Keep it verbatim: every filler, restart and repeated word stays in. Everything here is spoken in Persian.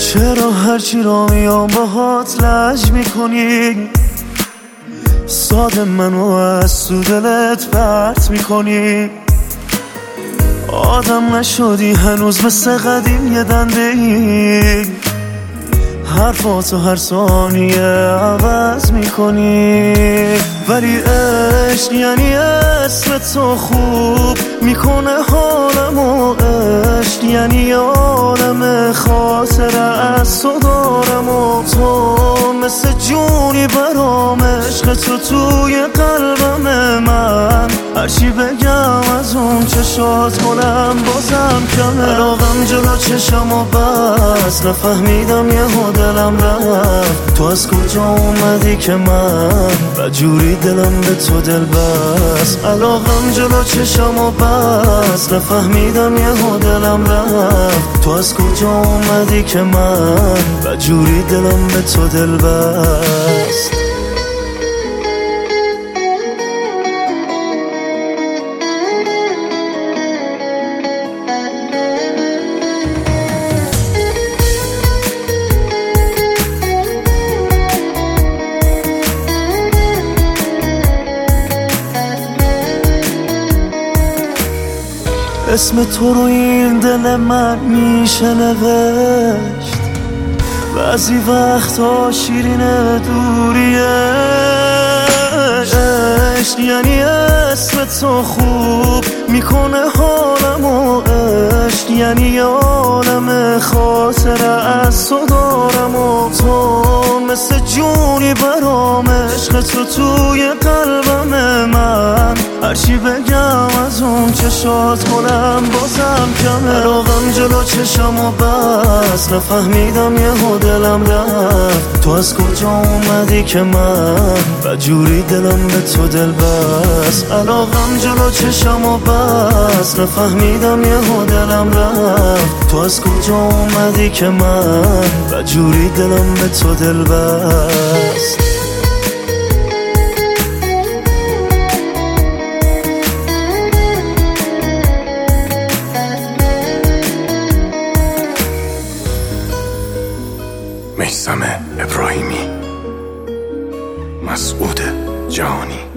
چرا هرچی را میام باهات لج میکنی؟ ساده منو از تو دلت پرت میکنی. آدم نشدی هنوز مثل قدیم یه دنده ای، حرفاتو هر ثانیه عوض میکنی. ولی عشق یعنی اسم تو خوب میکنه حالمو، عشق یعنی عالم خاطره از تو دارم و تو مثل جونی برام، عشق تو توی قلبم من. هرچی بگم از اون چشات کنم بازم کمه. علاقم جلو چشم و بس نفهمیدم یهو دلم رفت. تو از کجا اومدی که من بجوری دلم به تو دل بست. علاقم جلو چشم و بس نفهمیدم یهو دلم رفت. تو از کجا اومدی که من بجوری دلم به تو دل بست. اسم تو رو این دل من میشه نوشت، بعضی وقتا شیرین دوریه. عشق یعنی اسم تو خوب میکنه حالمو، عشق یعنی عالم خاطره از تو دارم و تو مثل جونی برام، عشق تو توی قلبم من. هرچی بگم از اون چشات کنم بازم کمه. علاقم جلو چشم و بس نفهمیدم یهو دلم رفت. تو از کجا اومدی که من بجوری دلم به تو دل بست. علاقم جلو چشم و بس نفهمیدم یهو دلم رفت. تو از کجا اومدی که من بجوری دلم به تو دل بست. میثم ابراهیمی، مسعود جهانی.